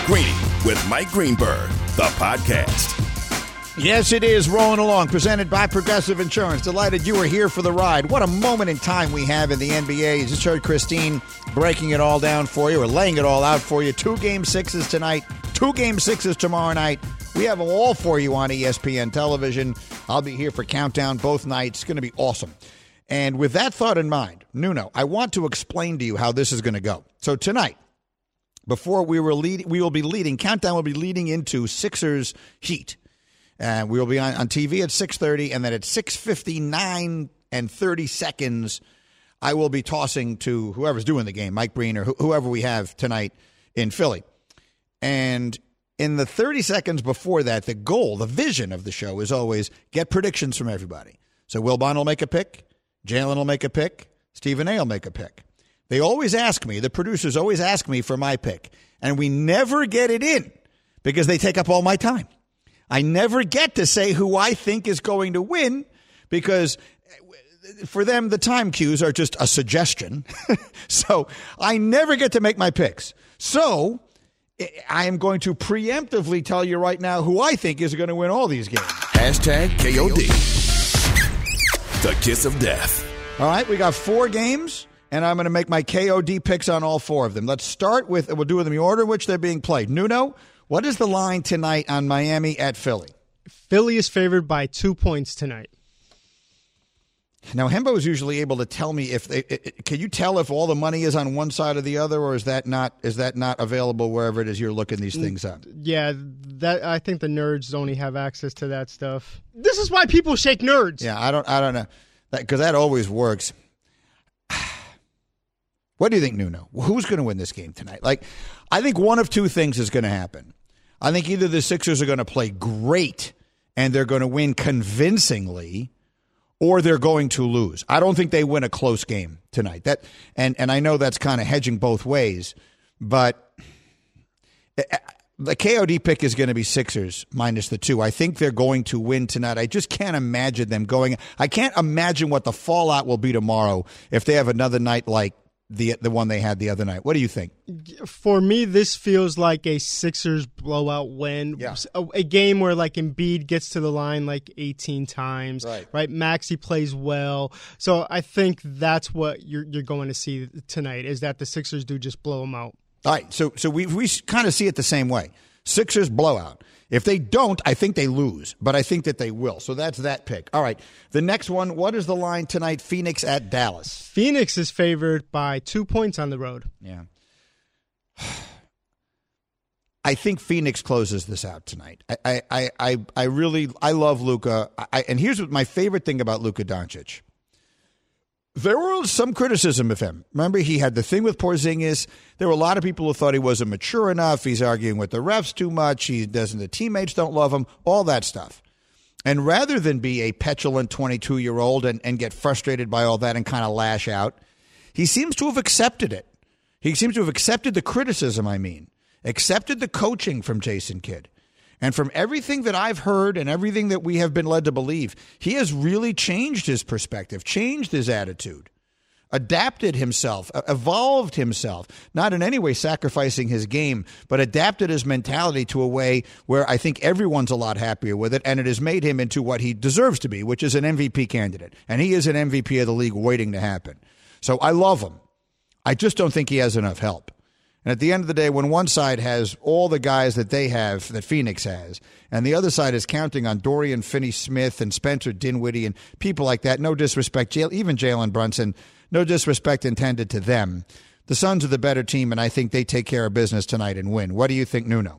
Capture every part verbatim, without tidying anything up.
Greeny with Mike Greenberg, the podcast. Yes, it is rolling along, presented by Progressive Insurance. Delighted you are here for the ride. What a moment in time we have in the N B A. You just heard Christine breaking it all down for you, or laying it all out for you. Two game sixes tonight, two game sixes tomorrow night. We have them all for you on E S P N television. I'll be here for Countdown both nights. It's going to be awesome. And with that thought in mind, Nuno, I want to explain to you how this is going to go. So tonight, before we were leading, we will be leading, Countdown will be leading into Sixers Heat. And we will be on, on T V at six thirty, and then at six fifty-nine and thirty seconds, I will be tossing to whoever's doing the game, Mike Breen or wh- whoever we have tonight in Philly. And in the thirty seconds before that, the goal, the vision of the show is always get predictions from everybody. So Wilbon will make a pick, Jalen will make a pick, Stephen A will make a pick. They always ask me, the producers always ask me for my pick, and we never get it in because they take up all my time. I never get to say who I think is going to win because for them, the time cues are just a suggestion. So I never get to make my picks. So I am going to preemptively tell you right now who I think is going to win all these games. Hashtag K O D. The kiss of death. All right, we got four games, and I'm going to make my K O D picks on all four of them. Let's start with, we'll do it in the order in which they're being played. Nuno, what is the line tonight on Miami at Philly? Philly is favored by two points tonight. Now, Hembo is usually able to tell me if they. It, can you tell if all the money is on one side or the other, or is that not is that not available wherever it is you're looking these things up? Yeah, that I think the nerds only have access to that stuff. This is why people shake nerds. Yeah, I don't. I don't know because that, that always works. What do you think, Nuno? Who's going to win this game tonight? Like, I think one of two things is going to happen. I think either the Sixers are going to play great and they're going to win convincingly, or they're going to lose. I don't think they win a close game tonight. That and, and I know that's kind of hedging both ways, but the K O D pick is going to be Sixers minus the two. I think they're going to win tonight. I just can't imagine them going. I can't imagine what the fallout will be tomorrow if they have another night like the the one they had the other night. What do you think? For me, this feels like a Sixers blowout win. Yeah. A, a game where like Embiid gets to the line like eighteen times. Right. Right. Maxey plays well. So I think that's what you're you're going to see tonight is that the Sixers do just blow them out. All right. So so we we kind of see it the same way. Sixers blowout. If they don't, I think they lose, but I think that they will. So that's that pick. All right. The next one, what is the line tonight? Phoenix at Dallas. Phoenix is favored by two points on the road. Yeah. I think Phoenix closes this out tonight. I I I, I really I love Luka. I, and here's what my favorite thing about Luka Doncic. There was some criticism of him. Remember, he had the thing with Porzingis. There were a lot of people who thought he wasn't mature enough. He's arguing with the refs too much. He doesn't. The teammates don't love him. All that stuff. And rather than be a petulant twenty-two-year-old and, and get frustrated by all that and kind of lash out, he seems to have accepted it. He seems to have accepted the criticism, I mean, accepted the coaching from Jason Kidd. And from everything that I've heard and everything that we have been led to believe, he has really changed his perspective, changed his attitude, adapted himself, evolved himself, not in any way sacrificing his game, but adapted his mentality to a way where I think everyone's a lot happier with it, and it has made him into what he deserves to be, which is an M V P candidate. And he is an M V P of the league waiting to happen. So I love him. I just don't think he has enough help. And at the end of the day, when one side has all the guys that they have, that Phoenix has, and the other side is counting on Dorian Finney-Smith and Spencer Dinwiddie and people like that, no disrespect, even Jalen Brunson, no disrespect intended to them. The Suns are the better team, and I think they take care of business tonight and win. What do you think, Nuno?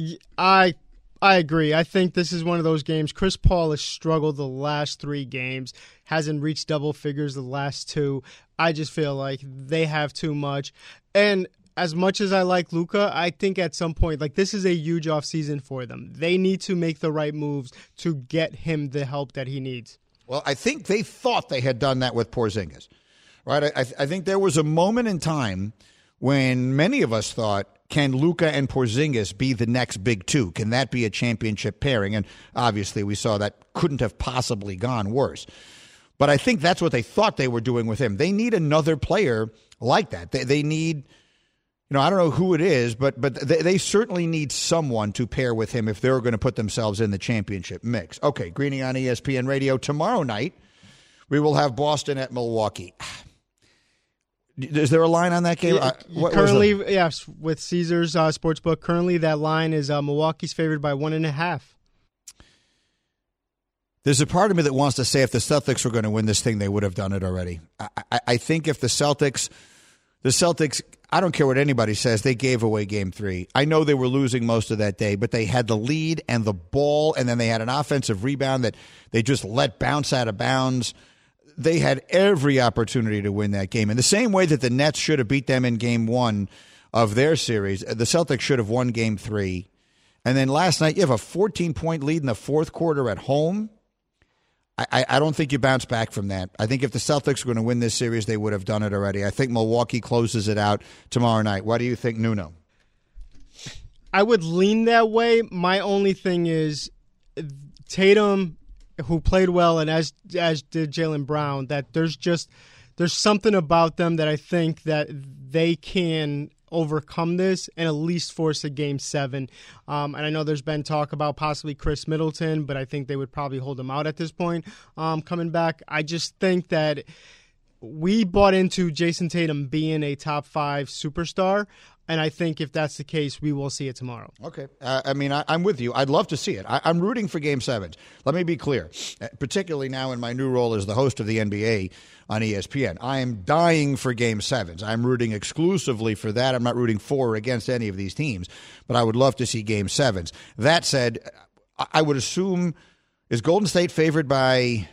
I I agree. I think this is one of those games. Chris Paul has struggled the last three games, hasn't reached double figures the last two. I just feel like they have too much. And as much as I like Luka, I think at some point, like this is a huge offseason for them. They need to make the right moves to get him the help that he needs. Well, I think they thought they had done that with Porzingis, right? I, I think there was a moment in time when many of us thought, can Luka and Porzingis be the next big two? Can that be a championship pairing? And obviously we saw that couldn't have possibly gone worse. But I think that's what they thought they were doing with him. They need another player like that. They, they need... You know, I don't know who it is, but but they, they certainly need someone to pair with him if they're going to put themselves in the championship mix. Okay, Greeny on E S P N Radio. Tomorrow night, we will have Boston at Milwaukee. Is there a line on that game? Yeah, what, currently, the... yes, with Caesars uh, Sportsbook, currently that line is uh, Milwaukee's favored by one and a half. There's a part of me that wants to say if the Celtics were going to win this thing, they would have done it already. I, I, I think if the Celtics, the Celtics, I don't care what anybody says, they gave away game three. I know they were losing most of that day, but they had the lead and the ball, and then they had an offensive rebound that they just let bounce out of bounds. They had every opportunity to win that game. In the same way that the Nets should have beat them in game one of their series, the Celtics should have won game three. And then last night, you have a fourteen-point lead in the fourth quarter at home. I, I don't think you bounce back from that. I think if the Celtics were going to win this series, they would have done it already. I think Milwaukee closes it out tomorrow night. What do you think, Nuno? I would lean that way. My only thing is Tatum, who played well, and as as did Jaylen Brown, that there's just there's something about them that I think that they can overcome this and at least force a game seven. Um, and I know there's been talk about possibly Chris Middleton, but I think they would probably hold him out at this point um, coming back. I just think that we bought into Jason Tatum being a top five superstar. And I think if that's the case, we will see it tomorrow. Okay. Uh, I mean, I, I'm with you. I'd love to see it. I, I'm rooting for Game sevens. Let me be clear, uh, particularly now in my new role as the host of the N B A on E S P N. I am dying for Game sevens. I'm rooting exclusively for that. I'm not rooting for or against any of these teams, but I would love to see Game sevens. That said, I, I would assume, is Golden State favored by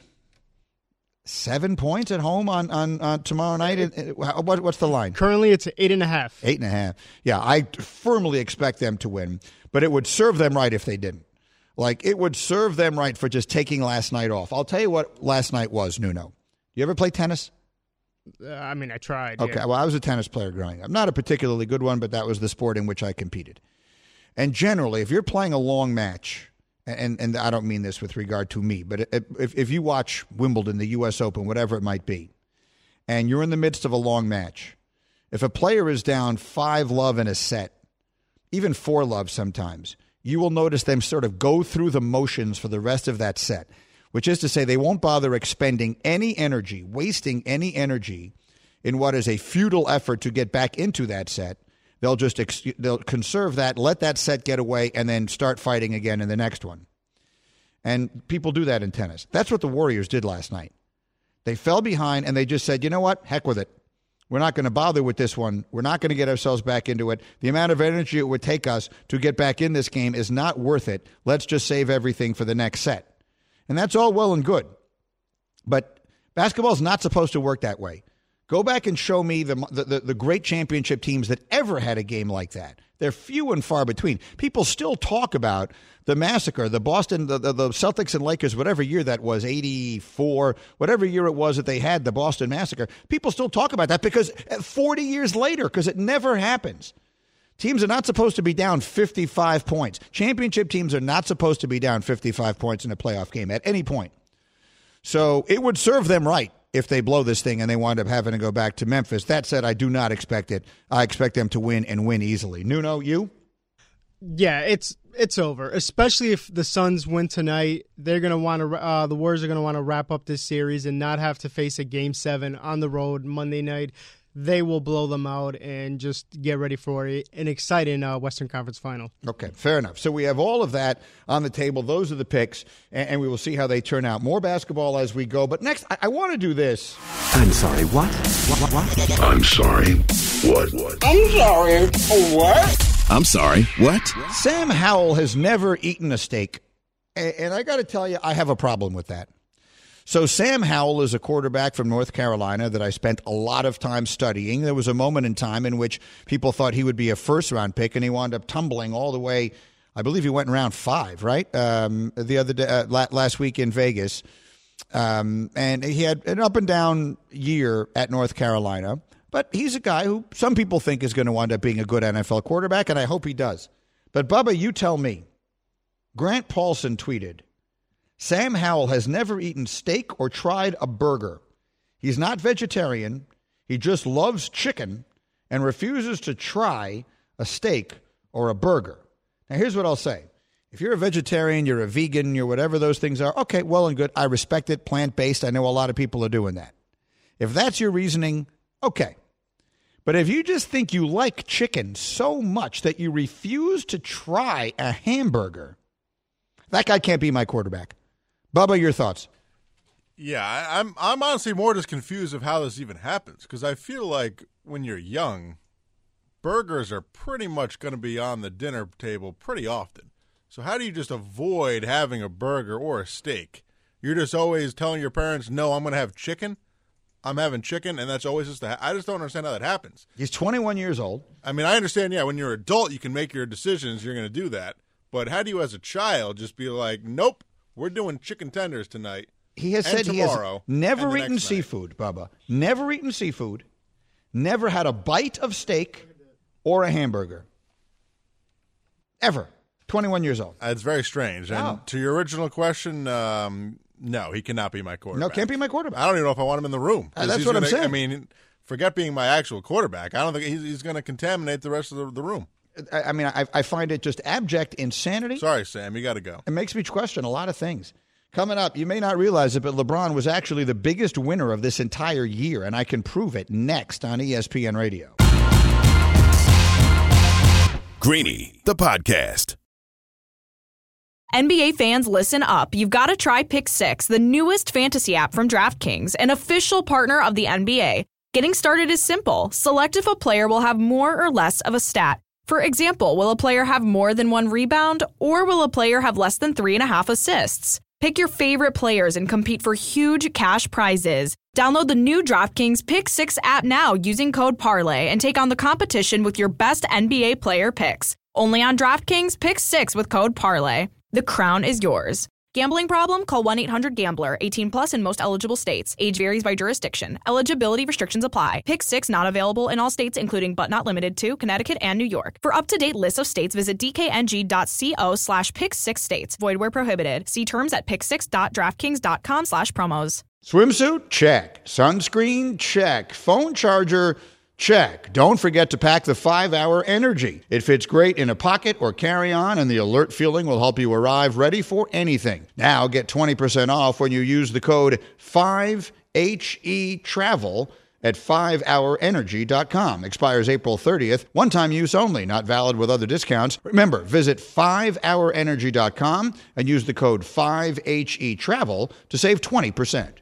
seven points at home on, on, on tomorrow night? What, what's the line? Currently, it's eight and a half. Eight and a half. Yeah, I firmly expect them to win, but it would serve them right if they didn't. Like, it would serve them right for just taking last night off. I'll tell you what last night was, Nuno. You ever play tennis? Uh, I mean, I tried. Okay, yeah. Well, I was a tennis player growing up. Not a particularly good one, but that was the sport in which I competed. And generally, if you're playing a long match, And and I don't mean this with regard to me, but if if you watch Wimbledon, the U S Open, whatever it might be, and you're in the midst of a long match, if a player is down five love in a set, even four love sometimes, you will notice them sort of go through the motions for the rest of that set, which is to say they won't bother expending any energy, wasting any energy in what is a futile effort to get back into that set. They'll just ex- they'll conserve that, let that set get away, and then start fighting again in the next one. And people do that in tennis. That's what the Warriors did last night. They fell behind, and they just said, you know what? Heck with it. We're not going to bother with this one. We're not going to get ourselves back into it. The amount of energy it would take us to get back in this game is not worth it. Let's just save everything for the next set. And that's all well and good. But basketball is not supposed to work that way. Go back and show me the, the the great championship teams that ever had a game like that. They're few and far between. People still talk about the massacre, the Boston, the, the, the Celtics and Lakers, whatever year that was, eighty-four, whatever year it was that they had the Boston massacre. People still talk about that because forty years later, because it never happens. Teams are not supposed to be down fifty-five points. Championship teams are not supposed to be down fifty-five points in a playoff game at any point. So it would serve them right if they blow this thing and they wind up having to go back to Memphis. That said, I do not expect it. I expect them to win and win easily. Nuno, you? Yeah, it's it's over. Especially if the Suns win tonight, they're gonna want to. Uh, the Warriors are gonna want to wrap up this series and not have to face a Game Seven on the road Monday night. They will blow them out and just get ready for a, an exciting uh, Western Conference final. Okay, fair enough. So we have all of that on the table. Those are the picks, and, and we will see how they turn out. More basketball as we go. But next, I, I want to do this. I'm sorry, what? What, what, what? I'm sorry, what? What? I'm sorry, what? I'm sorry, what? Sam Howell has never eaten a steak, and, and I got to tell you, I have a problem with that. So Sam Howell is a quarterback from North Carolina that I spent a lot of time studying. There was a moment in time in which people thought he would be a first-round pick, and he wound up tumbling all the way. I believe he went in round five, right? Um, the other day, uh, last week in Vegas, um, and he had an up-and-down year at North Carolina. But he's a guy who some people think is going to wind up being a good N F L quarterback, and I hope he does. But Bubba, you tell me. Grant Paulson tweeted, Sam Howell has never eaten steak or tried a burger. He's not vegetarian. He just loves chicken and refuses to try a steak or a burger. Now, here's what I'll say. If you're a vegetarian, you're a vegan, you're whatever those things are, okay, well and good. I respect it, plant-based. I know a lot of people are doing that. If that's your reasoning, okay. But if you just think you like chicken so much that you refuse to try a hamburger, that guy can't be my quarterback. Bubba, your thoughts? Yeah, I, I'm I'm honestly more just confused of how this even happens, because I feel like when you're young, burgers are pretty much going to be on the dinner table pretty often. So how do you just avoid having a burger or a steak? You're just always telling your parents, no, I'm going to have chicken. I'm having chicken, and that's always just the ha- I just don't understand how that happens. He's twenty-one years old. I mean, I understand, yeah, when you're an adult, you can make your decisions. You're going to do that. But how do you, as a child, just be like, nope, we're doing chicken tenders tonight? He has and said he has tomorrow, never and eaten seafood, Bubba. Never eaten seafood. Never had a bite of steak or a hamburger. Ever. twenty-one years old. Uh, it's very strange. And Oh. to your original question, um, no, he cannot be my quarterback. No, can't be my quarterback. I don't even know if I want him in the room. Uh, 'Cause that's he's what I'm gonna- saying. I mean, forget being my actual quarterback. I don't think he's, he's going to contaminate the rest of the, the room. I, I mean, I, I find it just abject insanity. Sorry, Sam, you got to go. It makes me question a lot of things. Coming up, you may not realize it, but LeBron was actually the biggest winner of this entire year, and I can prove it next on E S P N Radio. Greeny, the podcast. N B A fans, listen up. You've got to try Pick Six, the newest fantasy app from DraftKings, an official partner of the N B A. Getting started is simple. Select if a player will have more or less of a stat. For example, will a player have more than one rebound, or will a player have less than three and a half assists? Pick your favorite players and compete for huge cash prizes. Download the new DraftKings Pick Six app now using code Parlay and take on the competition with your best N B A player picks. Only on DraftKings Pick Six with code Parlay. The crown is yours. Gambling problem? Call one eight hundred gambler. eighteen plus in most eligible states. Age varies by jurisdiction. Eligibility restrictions apply. Pick Six not available in all states, including but not limited to Connecticut and New York. For up-to-date list of states, visit dkng.co slash pick six states. Void where prohibited. See terms at pick six dot draftkings dot com slash promos. Swimsuit? Check. Sunscreen? Check. Phone charger? Check. Don't forget to pack the five hour Energy. It fits great in a pocket or carry-on, and the alert feeling will help you arrive ready for anything. Now get twenty percent off when you use the code five H E travel at five hour energy dot com. Expires April thirtieth. One-time use only. Not valid with other discounts. Remember, visit five hour energy dot com and use the code five H E travel to save twenty percent.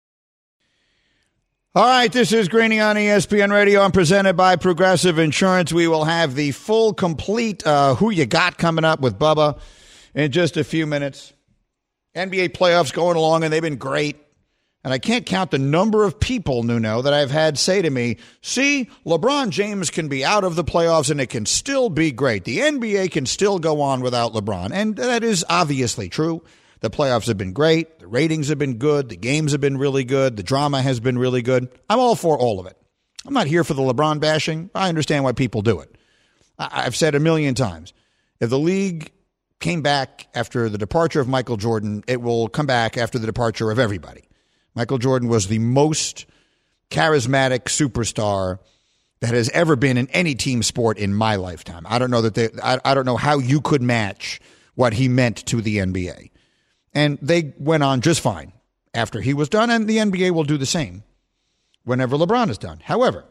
All right, this is Greeny on E S P N Radio. I'm presented by Progressive Insurance. We will have the full, complete uh, Who You Got coming up with Bubba in just a few minutes. N B A playoffs going along, and they've been great. And I can't count the number of people, Nuno, that I've had say to me, see, LeBron James can be out of the playoffs and it can still be great. The N B A can still go on without LeBron. And that is obviously true. The playoffs have been great. The ratings have been good. The games have been really good. The drama has been really good. I'm all for all of it. I'm not here for the LeBron bashing. I understand why people do it. I've said a million times, if the league came back after the departure of Michael Jordan, it will come back after the departure of everybody. Michael Jordan was the most charismatic superstar that has ever been in any team sport in my lifetime. I don't know that they, I, I don't know how you could match what he meant to the N B A. And they went on just fine after he was done, and the N B A will do the same whenever LeBron is done. However,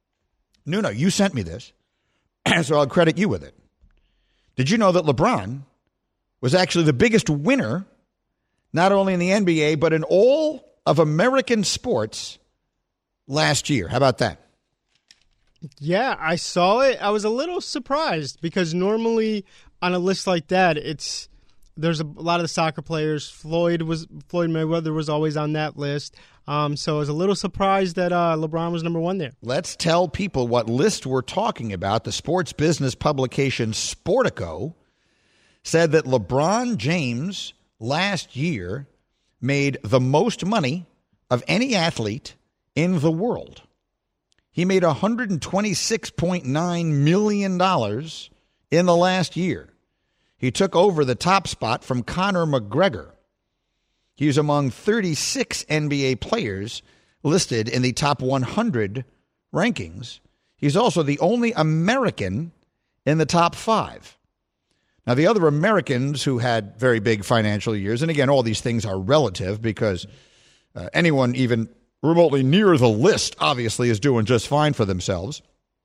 Nuno, you sent me this, so I'll credit you with it. Did you know that LeBron was actually the biggest winner, not only in the N B A, but in all of American sports last year? How about that? Yeah, I saw it. I was a little surprised because normally on a list like that, it's there's a lot of the soccer players. Floyd was Floyd Mayweather was always on that list. Um, so I was a little surprised that uh, LeBron was number one there. Let's tell people what list we're talking about. The sports business publication Sportico said that LeBron James last year made the most money of any athlete in the world. He made one hundred twenty-six point nine million dollars in the last year. He took over the top spot from Conor McGregor. He's among thirty-six N B A players listed in the top one hundred rankings. He's also the only American in the top five. Now, the other Americans who had very big financial years, and again, all these things are relative because uh, anyone even remotely near the list obviously is doing just fine for themselves.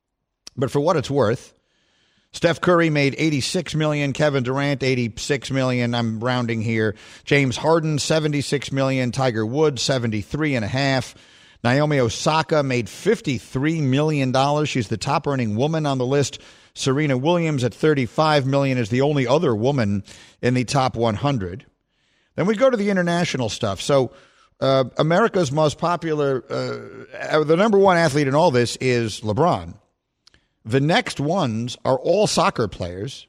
But for what it's worth, Steph Curry made eighty-six million dollars, Kevin Durant eighty-six million dollars, I'm rounding here. James Harden seventy-six million dollars, Tiger Woods seventy-three and a half. Naomi Osaka made fifty-three million dollars. She's the top earning woman on the list. Serena Williams at thirty-five million dollars is the only other woman in the top one hundred. Then we go to the international stuff. So uh, America's most popular, uh, the number one athlete in all this is LeBron. The next ones are all soccer players.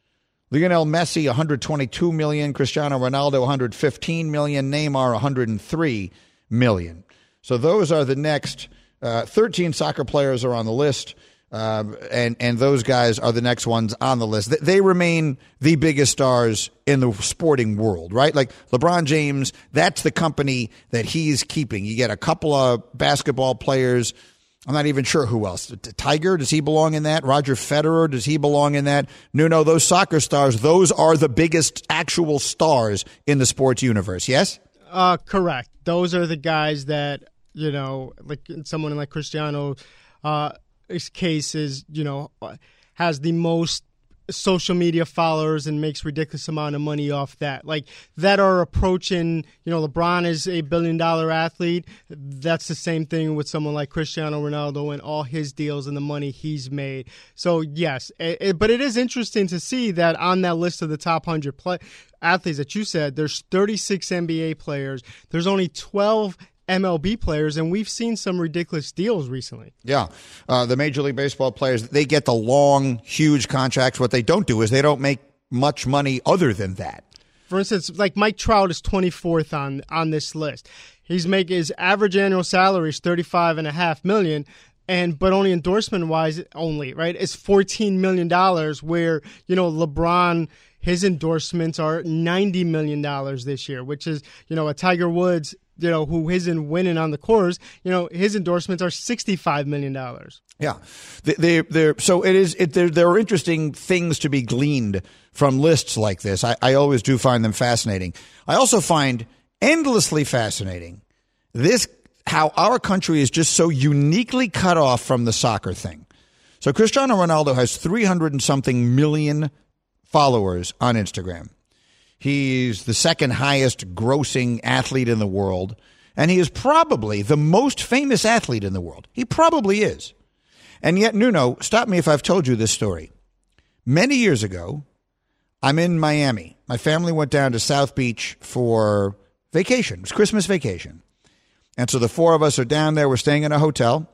Lionel Messi, one hundred twenty-two million dollars. Cristiano Ronaldo, one hundred fifteen million dollars. Neymar, one hundred three million dollars. So those are the next uh, thirteen soccer players are on the list. Uh, and, and those guys are the next ones on the list. They remain the biggest stars in the sporting world, right? Like LeBron James, that's the company that he's keeping. You get a couple of basketball players. I'm not even sure who else. Tiger, does he belong in that? Roger Federer, does he belong in that? No, no, those soccer stars, those are the biggest actual stars in the sports universe, yes? Uh, correct. Those are the guys that, you know, like someone like Cristiano, uh, his case is, you know, has the most social media followers and makes ridiculous amount of money off that. Like that are approaching, you know, LeBron is a billion dollar athlete. That's the same thing with someone like Cristiano Ronaldo and all his deals and the money he's made. So yes, it, it, but it is interesting to see that on that list of the top one hundred play, athletes that you said, there's thirty-six N B A players. There's only twelve M L B players, and we've seen some ridiculous deals recently. Yeah. Uh, the Major League Baseball players, they get the long, huge contracts. What they don't do is they don't make much money other than that. For instance, like Mike Trout is twenty-fourth on, on this list. He's making his average annual salary is thirty-five and a half million, and but only endorsement wise only, right? It's fourteen million dollars where, you know, LeBron, his endorsements are ninety million dollars this year, which is, you know, a Tiger Woods, you know, who isn't winning on the course, you know, his endorsements are sixty-five million dollars. Yeah. They, they, they're, so it is, it, there, there are interesting things to be gleaned from lists like this. I, I always do find them fascinating. I also find endlessly fascinating this, how our country is just so uniquely cut off from the soccer thing. So Cristiano Ronaldo has three hundred and something million followers on Instagram. He's the second highest grossing athlete in the world, and he is probably the most famous athlete in the world. He probably is. And yet, Nuno, stop me if I've told you this story. Many years ago, I'm in Miami. My family went down to South Beach for vacation. It was Christmas vacation. And so the four of us are down there. We're staying in a hotel.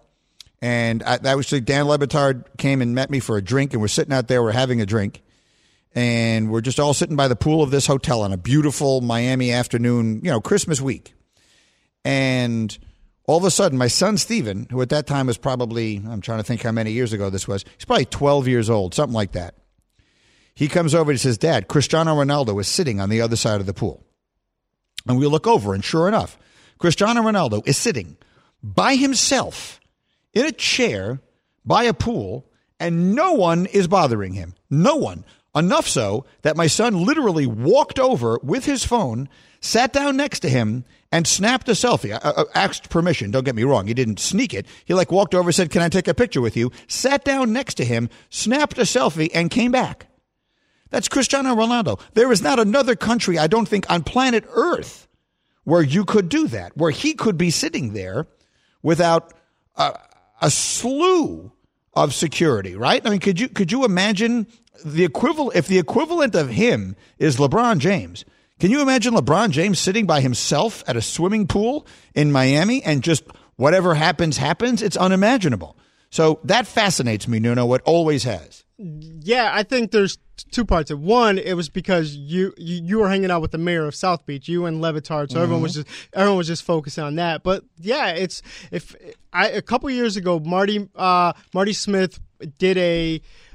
And I, that was Dan Le Batard came and met me for a drink, and we're sitting out there. We're having a drink. And we're just all sitting by the pool of this hotel on a beautiful Miami afternoon, you know, Christmas week. And all of a sudden, my son, Steven, who at that time was probably, I'm trying to think how many years ago this was. He's probably twelve years old, something like that. He comes over and says, Dad, Cristiano Ronaldo is sitting on the other side of the pool. And we look over, and sure enough, Cristiano Ronaldo is sitting by himself in a chair by a pool, and no one is bothering him. No one. Enough so that my son literally walked over with his phone, sat down next to him, and snapped a selfie. I, I asked permission. Don't get me wrong. He didn't sneak it. He like walked over, said, can I take a picture with you? Sat down next to him, snapped a selfie, and came back. That's Cristiano Ronaldo. There is not another country, I don't think, on planet Earth where you could do that, where he could be sitting there without a, a slew of security, right? I mean, could you could you imagine the equivalent, if the equivalent of him is LeBron James, can you imagine LeBron James sitting by himself at a swimming pool in Miami and just whatever happens, happens? It's unimaginable. So that fascinates me, Nuno. It always has. Yeah, I think there's two parts. Of one, it was because you, you you were hanging out with the mayor of South Beach, you and Le Batard, so mm-hmm. everyone was just everyone was just focused on that. But yeah, it's if I a couple years ago, Marty uh, Marty Smith did a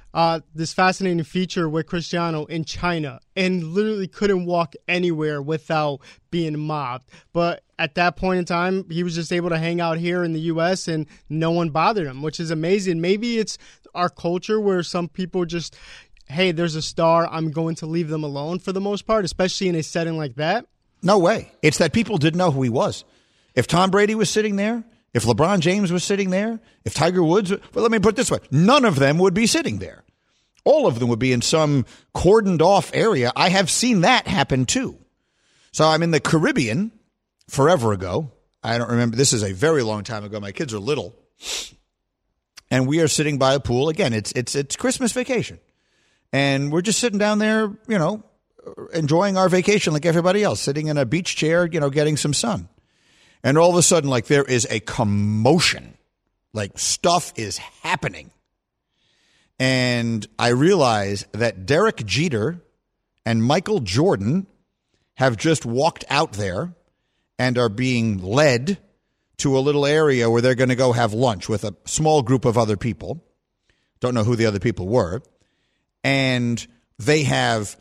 uh, this fascinating feature with Cristiano in China and literally couldn't walk anywhere without being mobbed. But at that point in time, he was just able to hang out here in the U S and no one bothered him, which is amazing. Maybe it's our culture where some people just, hey, there's a star, I'm going to leave them alone for the most part, especially in a setting like that. No way. It's that people didn't know who he was. If Tom Brady was sitting there, if LeBron James was sitting there, if Tiger Woods, well, let me put it this way, none of them would be sitting there. All of them would be in some cordoned off area. I have seen that happen too. So I'm in the Caribbean forever ago. I don't remember. This is a very long time ago. My kids are little. And we are sitting by a pool. Again, it's it's it's Christmas vacation. And we're just sitting down there, you know, enjoying our vacation like everybody else, sitting in a beach chair, you know, getting some sun. And all of a sudden, like, there is a commotion. Like, stuff is happening. And I realize that Derek Jeter and Michael Jordan have just walked out there and are being led to a little area where they're going to go have lunch with a small group of other people. Don't know who the other people were. And they have,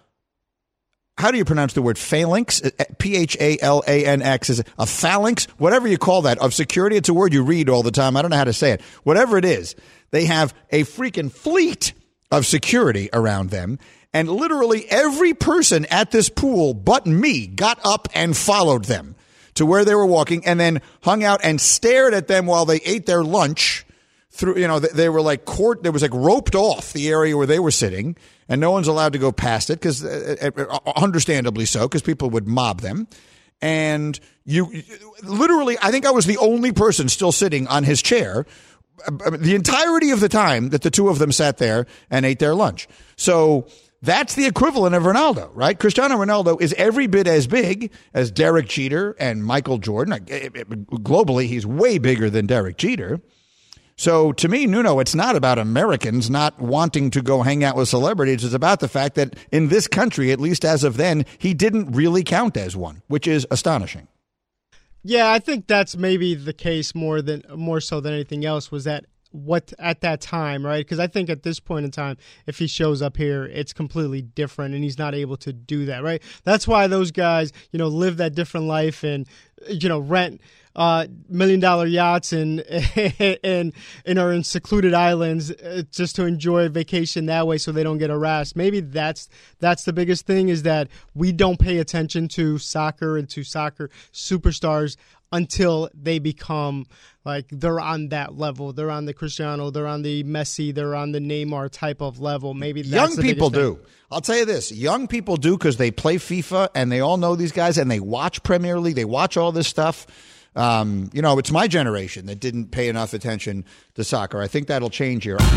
how do you pronounce the word phalanx? P H A L A N X. Is a phalanx? Whatever you call that, of security. It's a word you read all the time. I don't know how to say it. Whatever it is, they have a freaking fleet of security around them. And literally every person at this pool but me got up and followed them to where they were walking and then hung out and stared at them while they ate their lunch. Through, you know, they were like court, there was like roped off the area where they were sitting, and no one's allowed to go past it because, uh, understandably so, because people would mob them. And you literally, I think I was the only person still sitting on his chair the entirety of the time that the two of them sat there and ate their lunch. So that's the equivalent of Ronaldo, right? Cristiano Ronaldo is every bit as big as Derek Jeter and Michael Jordan. Globally, he's way bigger than Derek Jeter. So to me, Nuno, it's not about Americans not wanting to go hang out with celebrities. It's about the fact that in this country, at least as of then, he didn't really count as one, which is astonishing. Yeah, I think that's maybe the case more than more so than anything else was that what at that time, right? Because I think at this point in time, if he shows up here, it's completely different and he's not able to do that, right? That's why those guys, you know, live that different life and, you know, rent uh, million dollar yachts and, and, and are in secluded islands just to enjoy vacation that way so they don't get harassed. Maybe that's, that's the biggest thing is that we don't pay attention to soccer and to soccer superstars until they become like they're on that level. They're on the Cristiano, they're on the Messi, they're on the Neymar type of level. Maybe that's young the people thing. do. I'll tell you this: young people do because they play FIFA and they all know these guys and they watch Premier League. They watch all this stuff. Um, you know, it's my generation that didn't pay enough attention to soccer. I think that'll change here.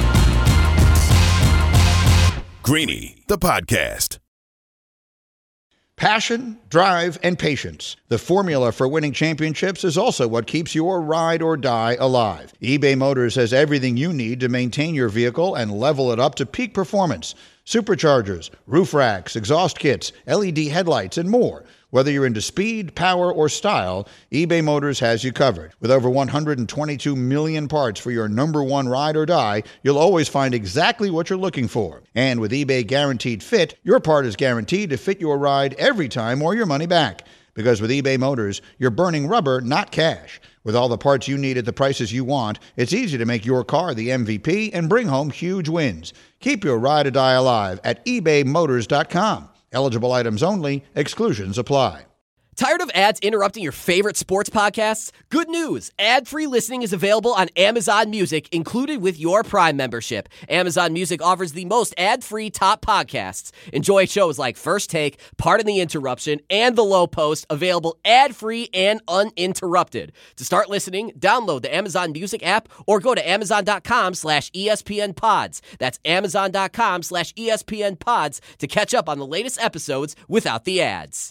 Greeny, the podcast. Passion, drive, and patience. The formula for winning championships is also what keeps your ride or die alive. eBay Motors has everything you need to maintain your vehicle and level it up to peak performance. Superchargers, roof racks, exhaust kits, L E D headlights, and more. Whether you're into speed, power, or style, eBay Motors has you covered. With over one hundred twenty-two million parts for your number one ride or die, you'll always find exactly what you're looking for. And with eBay Guaranteed Fit, your part is guaranteed to fit your ride every time or your money back. Because with eBay Motors, you're burning rubber, not cash. With all the parts you need at the prices you want, it's easy to make your car the M V P and bring home huge wins. Keep your ride or die alive at ebay motors dot com. Eligible items only. Exclusions apply. Tired of ads interrupting your favorite sports podcasts? Good news! Ad-free listening is available on Amazon Music, included with your Prime membership. Amazon Music offers the most ad-free top podcasts. Enjoy shows like First Take, Pardon the Interruption, and The Low Post, available ad-free and uninterrupted. To start listening, download the Amazon Music app or go to amazon.com slash ESPN pods. That's amazon.com slash ESPN pods to catch up on the latest episodes without the ads.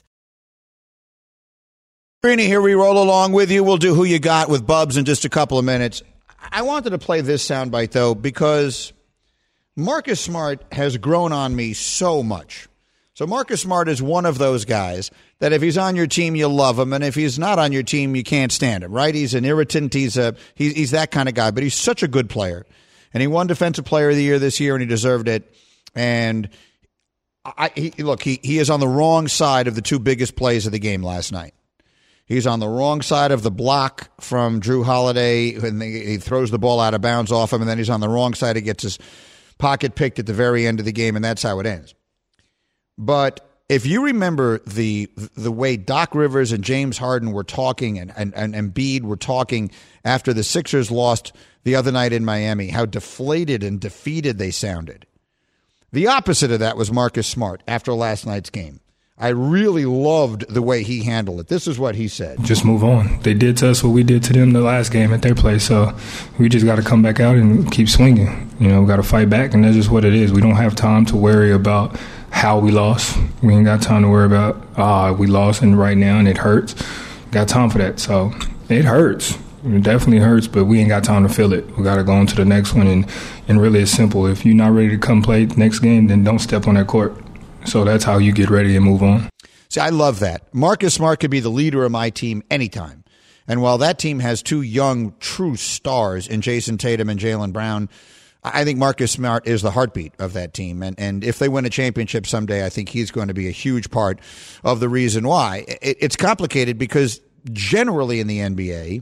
Greeny, here we roll along with you. We'll do Who You Got with Bubs in just a couple of minutes. I wanted to play this soundbite, though, because Marcus Smart has grown on me so much. So Marcus Smart is one of those guys that if he's on your team, you love him, and if he's not on your team, you can't stand him, right? He's an irritant. He's a he's, he's that kind of guy, but he's such a good player. And he won Defensive Player of the Year this year, and he deserved it. And I, he, look, he, he is on the wrong side of the two biggest plays of the game last night. He's on the wrong side of the block from Drew Holiday, and he throws the ball out of bounds off him, and then he's on the wrong side. He gets his pocket picked at the very end of the game, and that's how it ends. But if you remember the the way Doc Rivers and James Harden were talking and, and, and Embiid were talking after the Sixers lost the other night in Miami, how deflated and defeated they sounded. The opposite of that was Marcus Smart after last night's game. I really loved the way he handled it. This is what he said. Just move on. They did to us what we did to them the last game at their place, so we just got to come back out and keep swinging. You know, we got to fight back, and that's just what it is. We don't have time to worry about how we lost. We ain't got time to worry about, ah, uh, we lost and right now and it hurts. Got time for that. So it hurts. It definitely hurts, but we ain't got time to feel it. We got to go on to the next one, and, and really it's simple. If you're not ready to come play next game, then don't step on that court. So that's how you get ready and move on. See, I love that. Marcus Smart could be the leader of my team anytime. And while that team has two young, true stars in Jason Tatum and Jaylen Brown, I think Marcus Smart is the heartbeat of that team. And and if they win a championship someday, I think he's going to be a huge part of the reason why. It, it's complicated because generally in the N B A,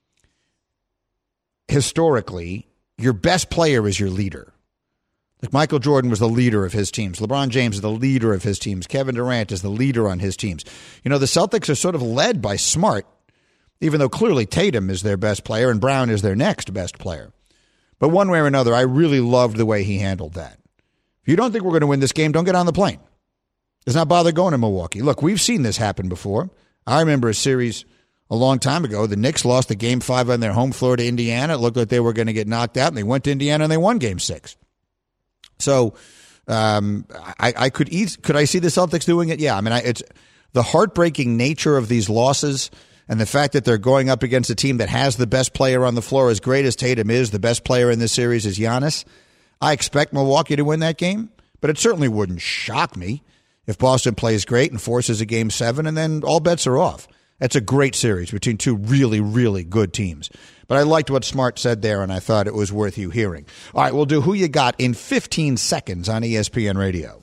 historically, your best player is your leader. Like Michael Jordan was the leader of his teams. LeBron James is the leader of his teams. Kevin Durant is the leader on his teams. You know, the Celtics are sort of led by Smart, even though clearly Tatum is their best player and Brown is their next best player. But one way or another, I really loved the way he handled that. If you don't think we're going to win this game, don't get on the plane. Does not bother going to Milwaukee. Look, we've seen this happen before. I remember a series a long time ago. The Knicks lost the game five on their home floor to Indiana. It looked like they were going to get knocked out, and they went to Indiana and they won game six. So um, I, I could eat, could I see the Celtics doing it? Yeah. I mean, I, it's the heartbreaking nature of these losses and the fact that they're going up against a team that has the best player on the floor, as great as Tatum is. The best player in this series is Giannis. I expect Milwaukee to win that game, but it certainly wouldn't shock me if Boston plays great and forces a game seven, and then all bets are off. That's a great series between two really, really good teams. But I liked what Smart said there, and I thought it was worth you hearing. All right, we'll do Who You Got in fifteen seconds on E S P N Radio.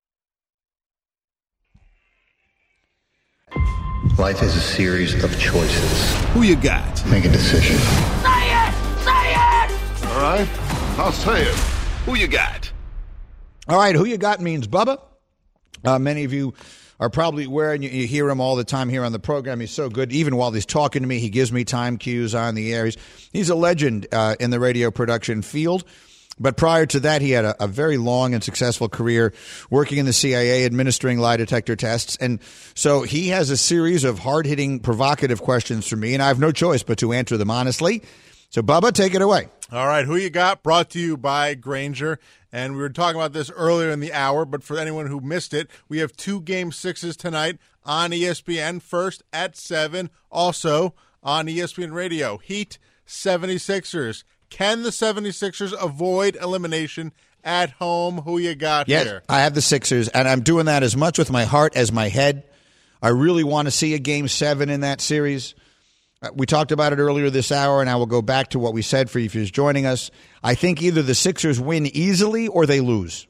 Life is a series of choices. Who you got? Make a decision. Say it! Say it! All right, I'll say it. Who you got? All right, Who You Got means Bubba. Uh, many of you are probably aware, and you, you hear him all the time here on the program. He's so good. Even while he's talking to me, he gives me time cues on the air. He's, he's a legend uh, in the radio production field. But prior to that, he had a, a very long and successful career working in the C I A, administering lie detector tests. And so he has a series of hard-hitting, provocative questions for me, and I have no choice but to answer them honestly. So, Bubba, take it away. All right, Who You Got, brought to you by Grainger. And we were talking about this earlier in the hour, but for anyone who missed it, we have two Game sixes tonight on E S P N, first at seven, also on E S P N Radio. Heat, seventy-sixers. Can the seventy-sixers avoid elimination at home? Who you got yes, here? I have the Sixers, and I'm doing that as much with my heart as my head. I really want to see a Game seven in that series. We talked about it earlier this hour, and I will go back to what we said for you if you're joining us. I think either the Sixers win easily or they lose.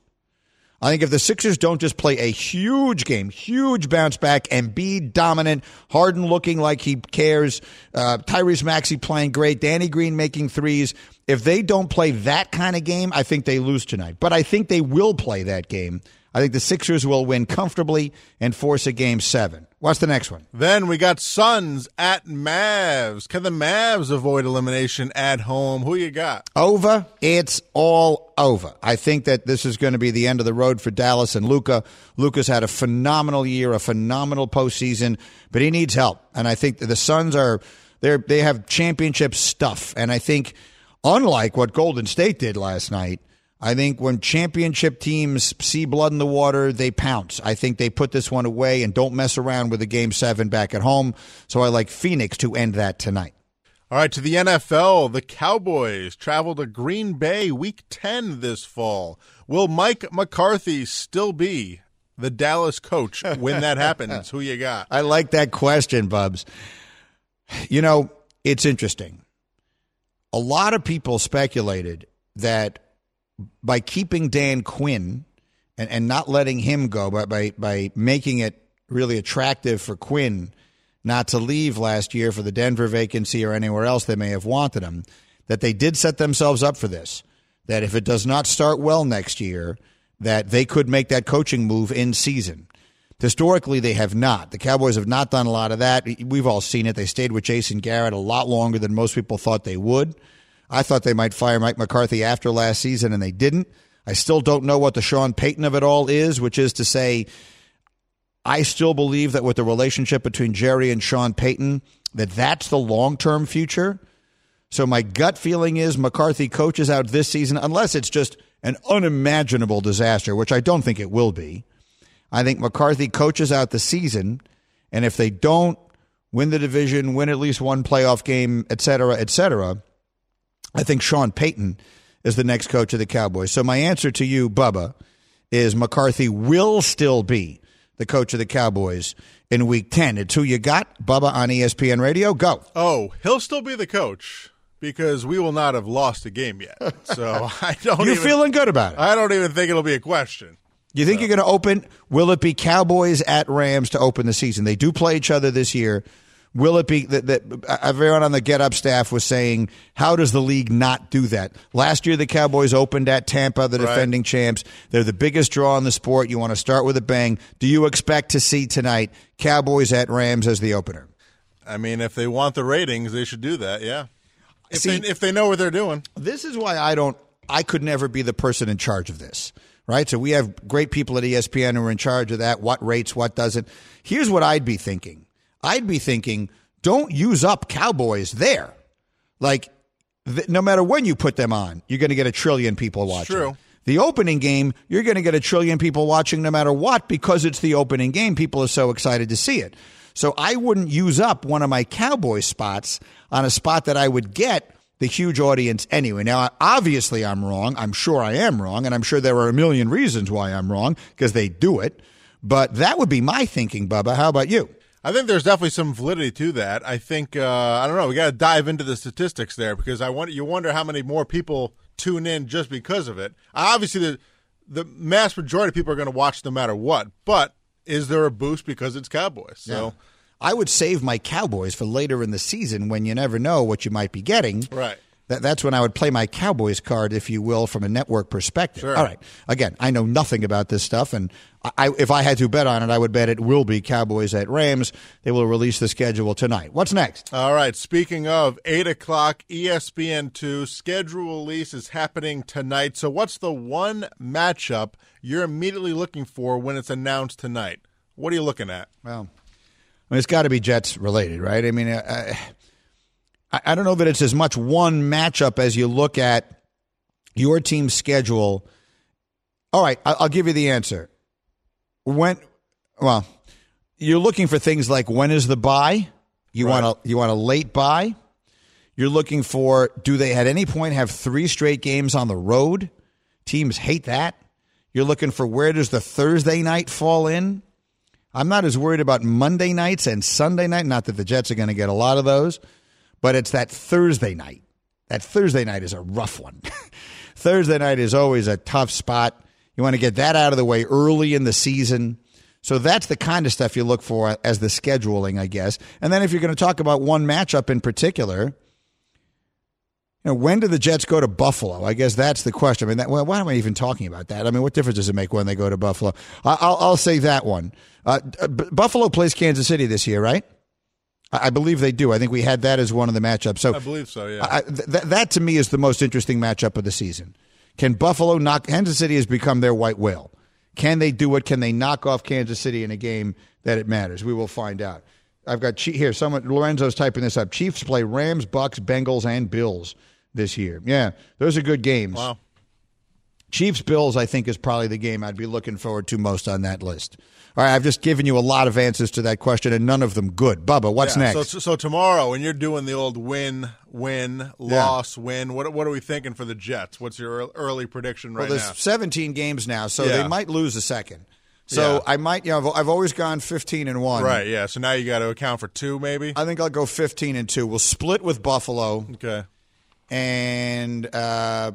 I think if the Sixers don't just play a huge game, huge bounce back, and be dominant, Harden looking like he cares, uh, Tyrese Maxey playing great, Danny Green making threes, if they don't play that kind of game, I think they lose tonight. But I think they will play that game. I think the Sixers will win comfortably and force a game seven. What's the next one? Then we got Suns at Mavs. Can the Mavs avoid elimination at home? Who you got? Over. It's all over. I think that this is going to be the end of the road for Dallas and Luka. Luka's had a phenomenal year, a phenomenal postseason, but he needs help. And I think that the Suns are they they have championship stuff. And I think, unlike what Golden State did last night, I think when championship teams see blood in the water, they pounce. I think they put this one away and don't mess around with a game seven back at home. So I like Phoenix to end that tonight. All right, to the N F L, the Cowboys travel to Green Bay week ten this fall. Will Mike McCarthy still be the Dallas coach when that happens? Who you got? I like that question, Bubs. You know, it's interesting. A lot of people speculated that by keeping Dan Quinn and, and not letting him go, by, by by making it really attractive for Quinn not to leave last year for the Denver vacancy or anywhere else they may have wanted him, that they did set themselves up for this, that if it does not start well next year, that they could make that coaching move in season. Historically, they have not. The Cowboys have not done a lot of that. We've all seen it. They stayed with Jason Garrett a lot longer than most people thought they would. I thought they might fire Mike McCarthy after last season, and they didn't. I still don't know what the Sean Payton of it all is, which is to say, I still believe that with the relationship between Jerry and Sean Payton, that that's the long-term future. So my gut feeling is McCarthy coaches out this season, unless it's just an unimaginable disaster, which I don't think it will be. I think McCarthy coaches out the season, and if they don't win the division, win at least one playoff game, et cetera, et cetera, I think Sean Payton is the next coach of the Cowboys. So my answer to you, Bubba, is McCarthy will still be the coach of the Cowboys in Week ten. It's who you got, Bubba on E S P N Radio. Go. Oh, he'll still be the coach because we will not have lost a game yet. So I don't. You're even, feeling good about it. I don't even think it'll be a question. You think so. You're going to open? Will it be Cowboys at Rams to open the season? They do play each other this year. Will it be that, that everyone on the Get Up staff was saying, how does the league not do that? Last year, the Cowboys opened at Tampa, the defending right. champs. They're the biggest draw in the sport. You want to start with a bang. Do you expect to see tonight Cowboys at Rams as the opener? I mean, if they want the ratings, they should do that, yeah. If, see, they, if they know what they're doing. This is why I don't, I could never be the person in charge of this, right? So we have great people at E S P N who are in charge of that, what rates, what doesn't. Here's what I'd be thinking. I'd be thinking, don't use up Cowboys there. Like, th- no matter when you put them on, you're going to get a trillion people watching. True. The opening game, you're going to get a trillion people watching no matter what because it's the opening game. People are so excited to see it. So I wouldn't use up one of my Cowboys spots on a spot that I would get the huge audience anyway. Now, obviously I'm wrong. I'm sure I am wrong, and I'm sure there are a million reasons why I'm wrong because they do it. But that would be my thinking, Bubba. How about you? I think there's definitely some validity to that. I think, uh, I don't know, we got to dive into the statistics there because I wonder, you wonder how many more people tune in just because of it. Obviously, the, the mass majority of people are going to watch no matter what, but is there a boost because it's Cowboys? So yeah. I would save my Cowboys for later in the season when you never know what you might be getting. Right. That, that's when I would play my Cowboys card, if you will, from a network perspective. Sure. All right. Again, I know nothing about this stuff, and I, if I had to bet on it, I would bet it will be Cowboys at Rams. They will release the schedule tonight. What's next? All right. Speaking of, eight o'clock, E S P N two, schedule release is happening tonight. So what's the one matchup you're immediately looking for when it's announced tonight? What are you looking at? Well, I mean, it's got to be Jets related, right? I mean, I, I don't know that it's as much one matchup as you look at your team's schedule. All right, I'll give you the answer. When, well, you're looking for things like when is the bye? You right. want a you want a late bye. You're looking for, do they at any point have three straight games on the road? Teams hate that. You're looking for where does the Thursday night fall in? I'm not as worried about Monday nights and Sunday night. Not that the Jets are going to get a lot of those. But it's that Thursday night. That Thursday night is a rough one. Thursday night is always a tough spot. You want to get that out of the way early in the season. So that's the kind of stuff you look for as the scheduling, I guess. And then if you're going to talk about one matchup in particular, you know, when do the Jets go to Buffalo? I guess that's the question. I mean, that, well, why am I even talking about that? I mean, what difference does it make when they go to Buffalo? I, I'll, I'll say that one. Uh, B- Buffalo plays Kansas City this year, right? I believe they do. I think we had that as one of the matchups. So I believe so, yeah. I, th- that, to me, is the most interesting matchup of the season. Can Buffalo knock – Kansas City has become their white whale. Can they do it? Can they knock off Kansas City in a game that it matters? We will find out. I've got – here, someone – Lorenzo's typing this up. Chiefs play Rams, Bucks, Bengals, and Bills this year. Yeah, those are good games. Wow. Chiefs-Bills, I think, is probably the game I'd be looking forward to most on that list. All right, I've just given you a lot of answers to that question, and none of them good. Bubba, what's yeah, next? So, so tomorrow, when you're doing the old win, win, loss, yeah. win, what what are we thinking for the Jets? What's your early prediction right well, there's now? seventeen games now, so yeah. they might lose a second. So yeah. I might, you know, I've, I've always gone fifteen and one. Right, yeah. So now you got to account for two, maybe? I think I'll go fifteen and two. We'll split with Buffalo. Okay. And uh,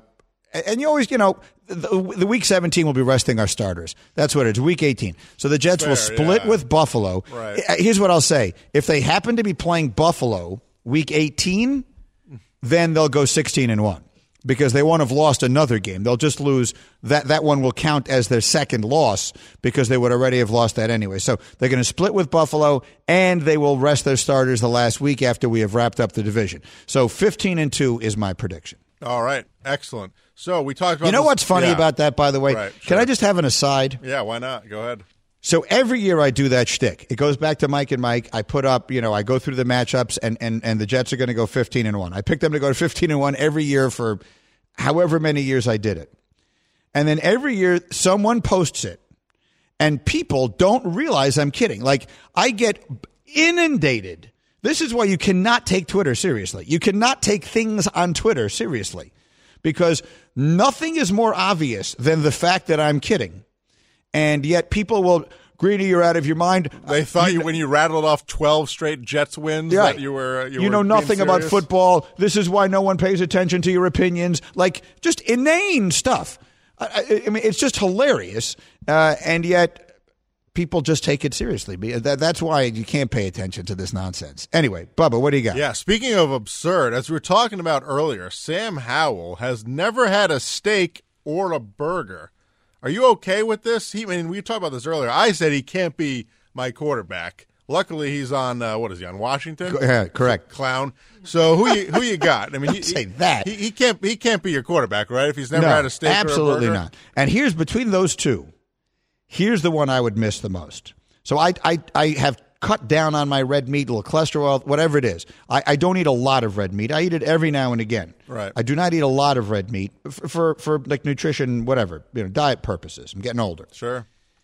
And you always, you know, the, the week seventeen will be resting our starters. That's what it is, week eighteen. So the Jets Fair, will split yeah. with Buffalo. Right. Here's what I'll say. If they happen to be playing Buffalo week eighteen, then they'll go sixteen and one because they won't have lost another game. They'll just lose. That, that one will count as their second loss because they would already have lost that anyway. So they're going to split with Buffalo, and they will rest their starters the last week after we have wrapped up the division. So fifteen and two is my prediction. All right. Excellent. So we talked about You know this- what's funny yeah. about that, by the way? Right, Can sure. I just have an aside? Yeah, why not? Go ahead. So every year I do that shtick. It goes back to Mike and Mike. I put up, you know, I go through the matchups, and, and, and the Jets are going to go fifteen and one. I picked them to go to fifteen and one every year for however many years I did it. And then every year someone posts it, and people don't realize I'm kidding. Like, I get inundated. This is why you cannot take Twitter seriously. You cannot take things on Twitter seriously because nothing is more obvious than the fact that I'm kidding. And yet people will, Greeny, you're out of your mind. They thought you when you rattled off twelve straight Jets wins Yeah. that you were you, You were know being nothing about serious? football. This is why no one pays attention to your opinions. Like, just inane stuff. I, I, I mean, it's just hilarious. Uh, and yet people just take it seriously. That, that's why you can't pay attention to this nonsense. Anyway, Bubba, what do you got? Yeah, speaking of absurd, as we were talking about earlier, Sam Howell has never had a steak or a burger. Are you okay with this? He, I mean, we talked about this earlier. I said he can't be my quarterback. Luckily, he's on, uh, what is he, on Washington? Yeah, correct. Clown. So who you, who you got? I mean, he, say that. He, he can't he can't be your quarterback, right? If he's never no, had a steak absolutely or a burger? not. And here's, between those two, here's the one I would miss the most. So I, I, I have cut down on my red meat, a little cholesterol, whatever it is. I, I don't eat a lot of red meat. I eat it every now and again. Right. I do not eat a lot of red meat for, for, for like nutrition, whatever, you know, diet purposes. I'm getting older. Sure.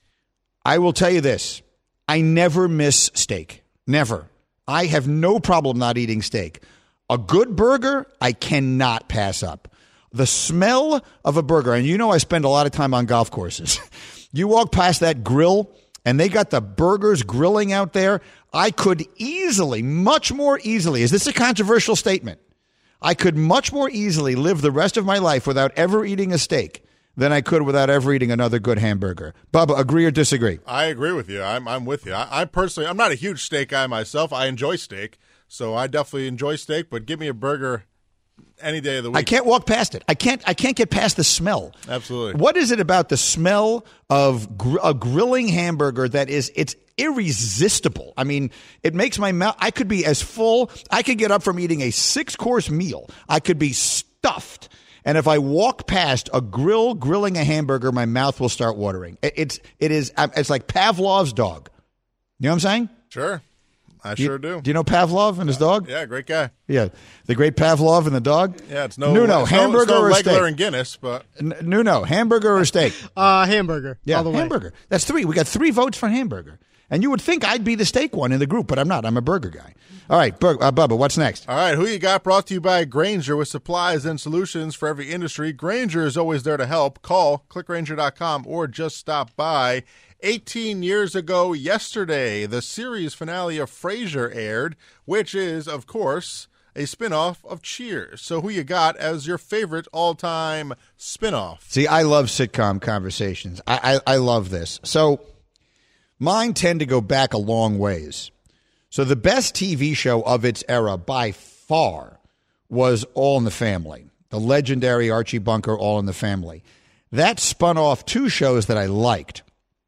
I will tell you this. I never miss steak. Never. I have no problem not eating steak. A good burger, I cannot pass up. The smell of a burger, and you know I spend a lot of time on golf courses. You walk past that grill, and they got the burgers grilling out there. I could easily, much more easily, is this a controversial statement? I could much more easily live the rest of my life without ever eating a steak than I could without ever eating another good hamburger. Bubba, agree or disagree? I agree with you. I'm I'm with you. I, I personally, I'm not a huge steak guy myself. I enjoy steak, so I definitely enjoy steak. But give me a burger any day of the week. I can't walk past it. I can't. I can't get past the smell. Absolutely. What is it about the smell of gr- a grilling hamburger that is? It's irresistible. I mean, it makes my mouth. I could be as full. I could get up from eating a six-course meal. I could be stuffed. And if I walk past a grill grilling a hamburger, my mouth will start watering. It, it's it is it's like Pavlov's dog. You know what I'm saying? Sure. I You- sure do. Do you know Pavlov and his dog? Yeah, great guy. Yeah, the great Pavlov and the dog. Yeah, it's no Nuno, it's no- hamburger it's no or Legler steak? and Guinness, but N- Nuno, hamburger or steak? Uh, hamburger. Yeah, all the way. hamburger. That's three. We got three votes for hamburger. And you would think I'd be the steak one in the group, but I'm not. I'm a burger guy. All right, Bur- uh, Bubba, what's next? all right, who you got? Brought to you by Grainger, with supplies and solutions for every industry. Grainger is always there to help. Call click grainger dot com or just stop by. eighteen years ago yesterday, the series finale of Frasier aired, which is, of course, a spinoff of Cheers. So who you got as your favorite all-time spinoff? See, I love sitcom conversations. I, I, I love this. So mine tend to go back a long ways. So the best T V show of its era by far was All in the Family, the legendary Archie Bunker All in the Family. That spun off two shows that I liked,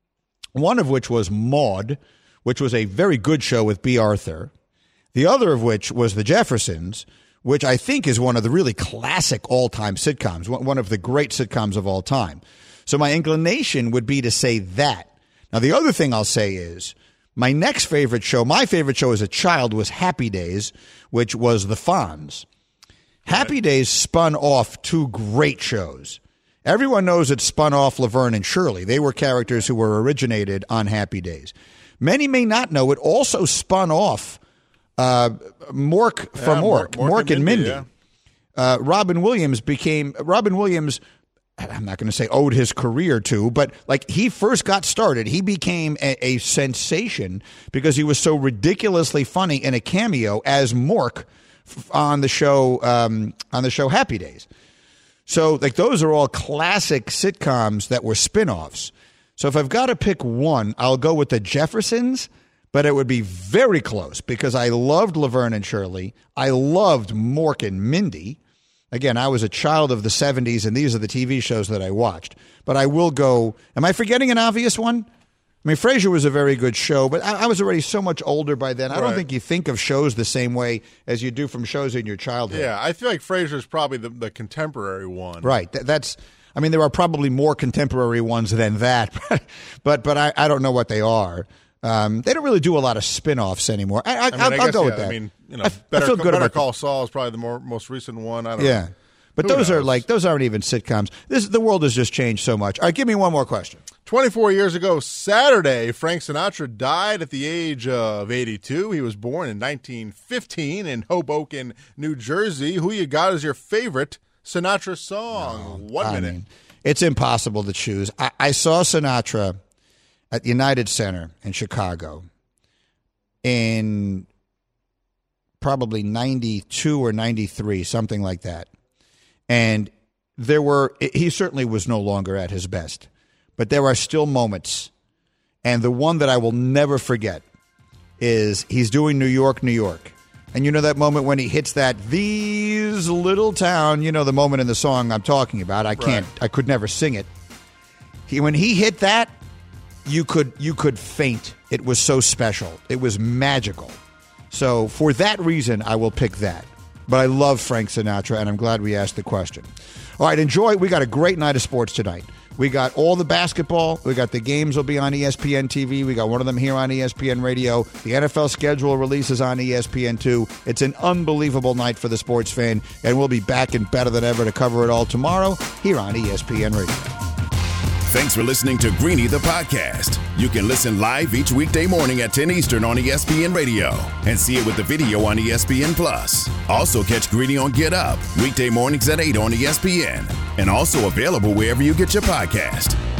one of which was Maude, which was a very good show with B. Arthur. The other of which was The Jeffersons, which I think is one of the really classic all-time sitcoms, one one of the great sitcoms of all time. So my inclination would be to say that. Now, the other thing I'll say is my next favorite show, my favorite show as a child was Happy Days, which was The Fonz. Happy Days spun off two great shows. Everyone knows it spun off Laverne and Shirley. They were characters who were originated on Happy Days. Many may not know it also spun off uh, Mork from Yeah, Mork, Mork- Mork Mork, and and Mindy. Mindy, Uh, Robin Williams became Robin Williams. I'm not going to say owed his career to, but like he first got started, he became a, a sensation because he was so ridiculously funny in a cameo as Mork f- on the show um, on the show Happy Days. So, like, those are all classic sitcoms that were spinoffs. So if I've got to pick one, I'll go with the Jeffersons, but it would be very close because I loved Laverne and Shirley. I loved Mork and Mindy. Again, I was a child of the seventies, and these are the T V shows that I watched. But I will go, am I forgetting an obvious one? I mean, Frasier was a very good show, but I, I was already so much older by then. I right. don't think you think of shows the same way as you do from shows in your childhood. Yeah, I feel like Frasier's probably the, the contemporary one. Right. Th- that's, I mean, there are probably more contemporary ones than that, but but I, I don't know what they are. Um, they don't really do a lot of spin-offs anymore. I, I, I mean, I'll, I I'll guess, go yeah, with that. I mean, you know, I, Better, I feel good Better about Call the, Saul is probably the more most recent one. I don't yeah. know. But Who those knows? are like, those aren't even sitcoms. This The world has just changed so much. All right, give me one more question. twenty-four years ago Saturday, Frank Sinatra died at the age of eighty-two. He was born in nineteen fifteen in Hoboken, New Jersey. Who you got as your favorite Sinatra song? No, One I minute. mean, it's impossible to choose. I, I saw Sinatra at United Center in Chicago in probably ninety-two or ninety-three, something like that. And there were, he certainly was no longer at his best, but there are still moments. And the one that I will never forget is he's doing New York, New York. And you know that moment when he hits that, these little town, you know, the moment in the song I'm talking about. I can't, Right. I could never sing it. He, when he hit that, you could, you could faint. It was so special. It was magical. So for that reason, I will pick that. But I love Frank Sinatra, and I'm glad we asked the question. All right, enjoy. We got a great night of sports tonight. We got all the basketball. We got the games will be on E S P N T V. We got one of them here on E S P N Radio. The N F L schedule releases on E S P N two. It's an unbelievable night for the sports fan, and we'll be back and better than ever to cover it all tomorrow here on E S P N Radio. Thanks for listening to Greeny the podcast. You can listen live each weekday morning at ten Eastern on E S P N Radio and see it with the video on E S P N Plus. Also catch Greeny on Get Up weekday mornings at eight on E S P N and also available wherever you get your podcast.